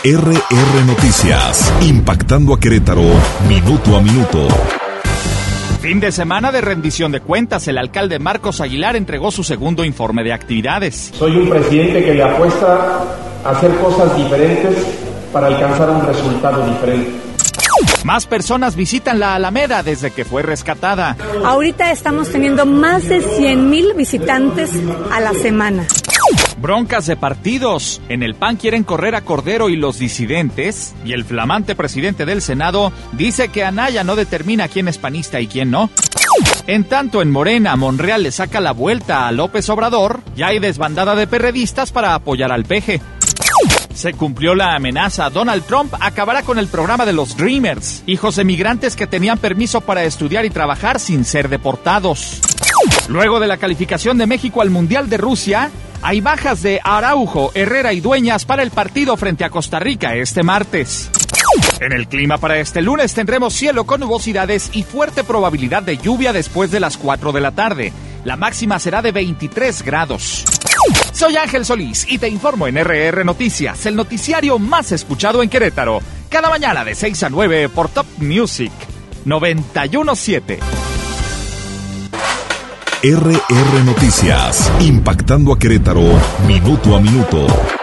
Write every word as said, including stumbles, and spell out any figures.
R R Noticias, impactando a Querétaro, minuto a minuto. Fin de semana de rendición de cuentas, el alcalde Marcos Aguilar entregó su segundo informe de actividades. Soy un presidente que le apuesta a hacer cosas diferentes para alcanzar un resultado diferente. Más personas visitan la Alameda desde que fue rescatada. Ahorita estamos teniendo más de cien mil visitantes a la semana. Broncas de partidos. En el P A N quieren correr a Cordero y los disidentes, y el flamante presidente del Senado dice que Anaya no determina quién es panista y quién no. En tanto, en Morena, Monreal le saca la vuelta a López Obrador, ya hay desbandada de perredistas para apoyar al Peje. Se cumplió la amenaza. Donald Trump acabará con el programa de los Dreamers, hijos de migrantes que tenían permiso para estudiar y trabajar sin ser deportados. Luego de la calificación de México al Mundial de Rusia, hay bajas de Araujo, Herrera y Dueñas para el partido frente a Costa Rica este martes. En el clima para este lunes tendremos cielo con nubosidades y fuerte probabilidad de lluvia después de las cuatro de la tarde. La máxima será de veintitrés grados. Soy Ángel Solís y te informo en R R Noticias, el noticiario más escuchado en Querétaro. Cada mañana de seis a nueve por Top Music noventa y uno punto siete. R R Noticias, impactando a Querétaro, minuto a minuto.